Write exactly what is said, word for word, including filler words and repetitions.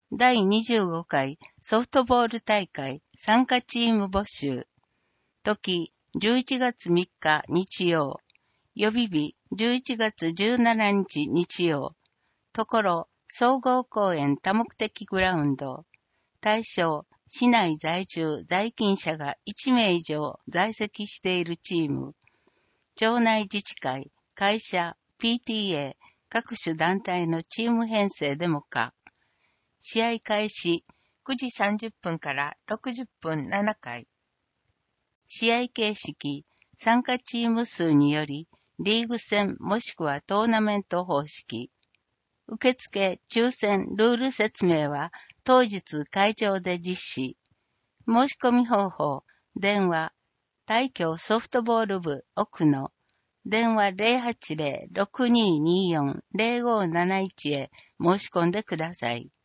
だいにじゅうごかいソフトボール大会参加チーム募集。時、じゅういちがつみっか日曜。予備日、じゅういちがつじゅうしちにち日曜。ところ、総合公園多目的グラウンド。対象、市内在住在勤者がいちめい以上在籍しているチーム。町内自治会、会社、ピーティーエー、各種団体のチーム編成でも可。試合開始くじさんじゅっぷんからろくじゅっぷんななかい。試合形式、参加チーム数により、リーグ戦もしくはトーナメント方式。受付、抽選、ルール説明は当日会場で実施。申し込み方法、電話、大京ソフトボール部奥野、電話 ゼロはちゼロ ろくにーにーよん ゼロごーなないち へ申し込んでください。